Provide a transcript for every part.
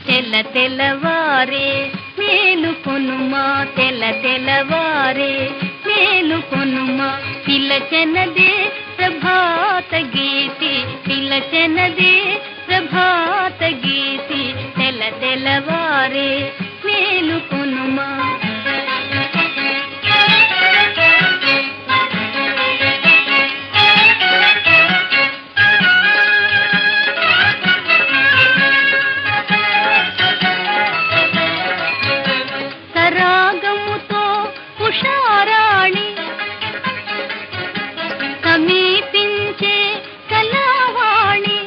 తెల్ల తెల్లవారే మేలుకొనుమా, తెల్ల తెల్లవారే మేలుకొనుమా. పిలచెనదే ప్రభాత గీతి, పిలచెనదే ప్రభాత గీతి. తెల్ల తెల్లవారే మేలుకొనుమా. రాగముతో ఉషారాణి సమీపించే కళావాణి,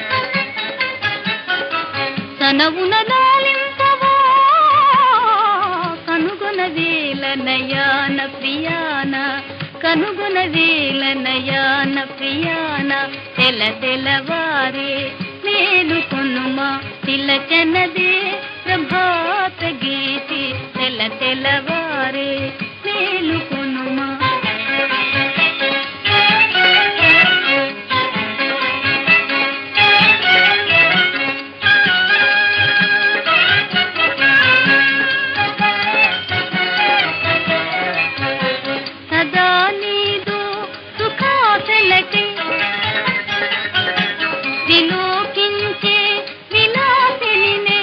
తనవున లాలింపవా కనుగొన వేల నయాన ప్రియాన, కనుగొన వేల నయాన ప్రియాన. తెల్ల తెల్లవారే మేలుకొనుమా, పిలచెనదే ప్రభాత గీతి. తెల్ల తెల్లవారే మేలుకొనుమా. సదా నీదు సుఖాసలకి విలోకించే విలాసినినే,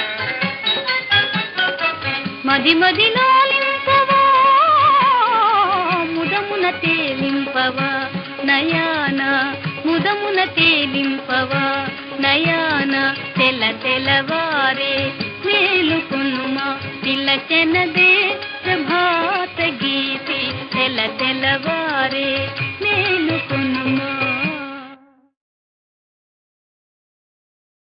మది మదిలాలింపవా ముదమున తేలింపవా నయాన, ముదమున తేలింపవా నయాన. తెల్ల తెల్లవారే మేలుకొనుమా, పిలచెనదే ప్రభాత గీతి. తెల్ల తెల్లవారే మేలుకొనుమా.